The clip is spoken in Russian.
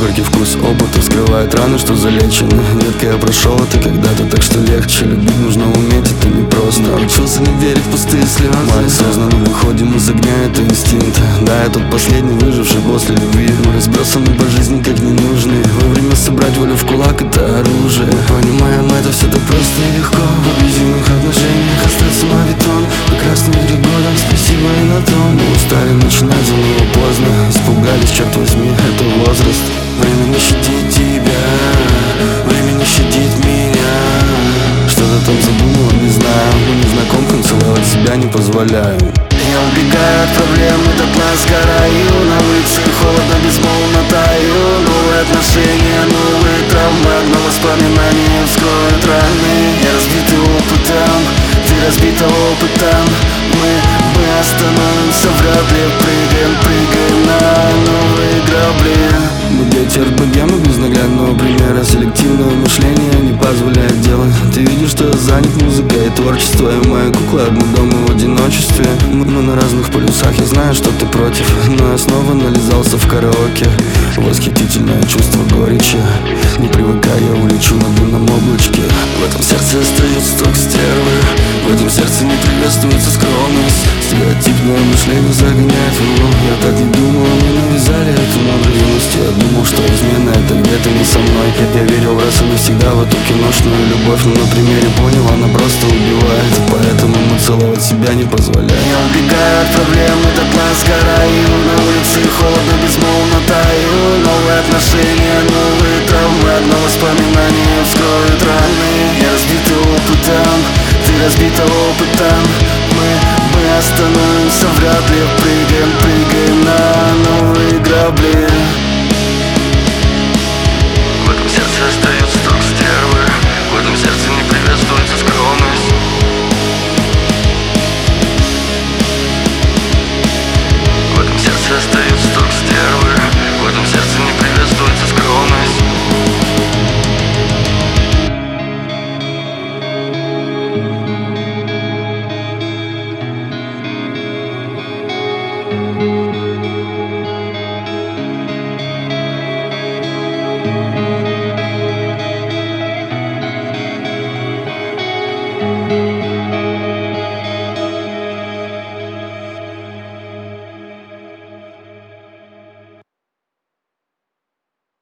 горький вкус опыта вскрывает раны, что залечены. Детка, я прошел это когда-то, так что легче. Любить нужно уметь, это непросто. Научился не верить в пустые слезы. Мы осознанно выходим из огня, это инстинкт. Да, я тот последний выживший после любви. Мы разбросаны по жизни как ненужные. Вовремя собрать волю в кулак — это оружие. Понимаем, это все так просто и легко. В абьюзивных отношениях остаться мавитон. Прекрасный игры годом, спасибо и на том. Мы устали начинать заново поздно. Испугались, черт возьми, это возраст. Время не щадит тебя, время не щадит меня. Что-то там задумала, не знаю. Но незнакомкам целовать себя не позволяю. Я убегаю от проблемы, до дна сгораю. На улице холодно, безмолвно таю. Новые отношения, новые травмы. Одно воспоминание вскроет раны. Я разбитый опытом, ты разбита опытом. Мы остановимся вряд ли. Прыгаем на новые грабли. Мы дети РПГ, мы без наглядного примера. Селективного мышления не позволяет делать. Ты видишь, что я занят музыкой и творчество. И мои куклы одни дома в одиночестве. Мы на разных полюсах, я знаю, что ты против. Но я снова нализался в караоке. Восхитительное чувство горечи. Не привыкай, я улечу на дымном облачке. В этом сердце остается только стервы. В этом сердце не приветствуется скромность. Стереотипное мышление загоняет в угол. Я так не думал, мы навязали эту мудрость. Я думал, что измена — это где-то не со мной. Я верил раз и навсегда в эту киношную любовь. Но на примере понял, она просто убивает. Поэтому мы целовать себя не позволяем. Я убегаю от проблемы, до дна сгораю. На улице холодно, безмолвно таю. Новые отношения, новые травмы. Одно воспоминание вскроет раны. Я разбитый опытом, ты разбита опытом. Мы остановимся вряд ли. Прыгаем на новые грабли.